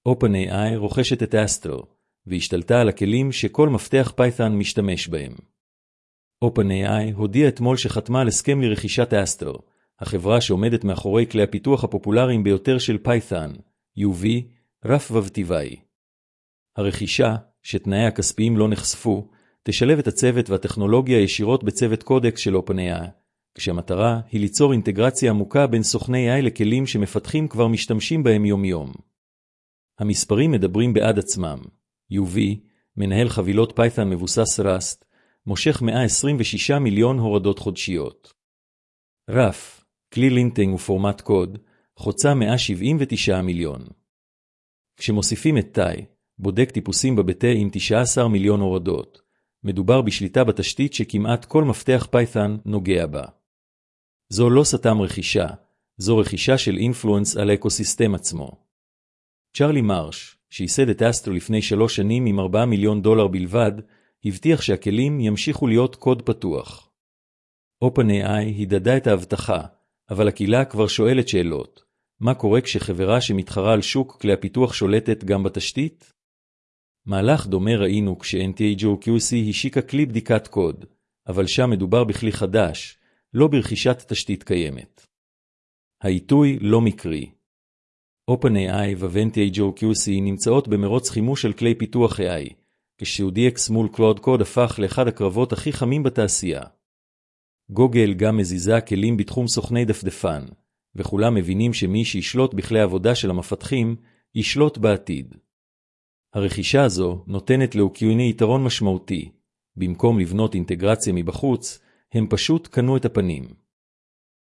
OpenAI רוכשת את אסטרו, והשתלטה על הכלים שכל מפתח פייתון משתמש בהם. OpenAI הודיעה אתמול שחתמה על הסכם לרכישת אסטרו, החברה שעומדת מאחורי כלי הפיתוח הפופולריים ביותר של פייתון, UV, רף ובטבעי. הרכישה, שתנאי הכספיים לא נחשפו, תשלב את הצוות והטכנולוגיה ישירות בצוות קודקס של OpenAI, כשהמטרה היא ליצור אינטגרציה עמוקה בין סוכני AI לכלים שמפתחים כבר משתמשים בהם יום-יום. המספרים מדברים בעד עצמם. UV, מנהל חבילות פייתון מבוסס רסט, מושך 126 מיליון הורדות חודשיות. רף, כלי לינטינג ופורמט קוד, חוצה 179 מיליון. כשמוסיפים את תאי, בודק טיפוסים בבטא עם 19 מיליון הורדות, מדובר בשליטה בתשתית שכמעט כל מפתח פייתון נוגע בה. זו לא סתם רכישה, זו רכישה של אינפלואנס על האקוסיסטם עצמו. צ'רלי מרש, שייסד את אסטרו לפני 3 שנים עם $4 מיליון בלבד, הבטיח שהכלים ימשיכו להיות קוד פתוח. OpenAI הדדה את ההבטחה, אבל הקהילה כבר שואלת שאלות. מה קורה כשחברה שמתחרה על שוק כלי הפיתוח שולטת גם בתשתית? מהלך דומה ראינו כש-NTJOQC השיקה כלי בדיקת קוד, אבל שם מדובר בכלי חדש, לא ברכישת תשתית קיימת. העיתוי לא מקרי. OpenAI ו-NTJOQC נמצאות במרוץ חימוש של כלי פיתוח AI, כש-UDX מול Cloud Code הפך לאחד הקרבות הכי חמים בתעשייה. גוגל גם מזיזה כלים בתחום סוכני דפדפן, וכולם מבינים שמי שישלוט בכלי העבודה של המפתחים, ישלוט בעתיד. הרכישה הזו נותנת ל-OpenAI יתרון משמעותי. במקום לבנות אינטגרציה מבחוץ, הם פשוט קנו את הפנים.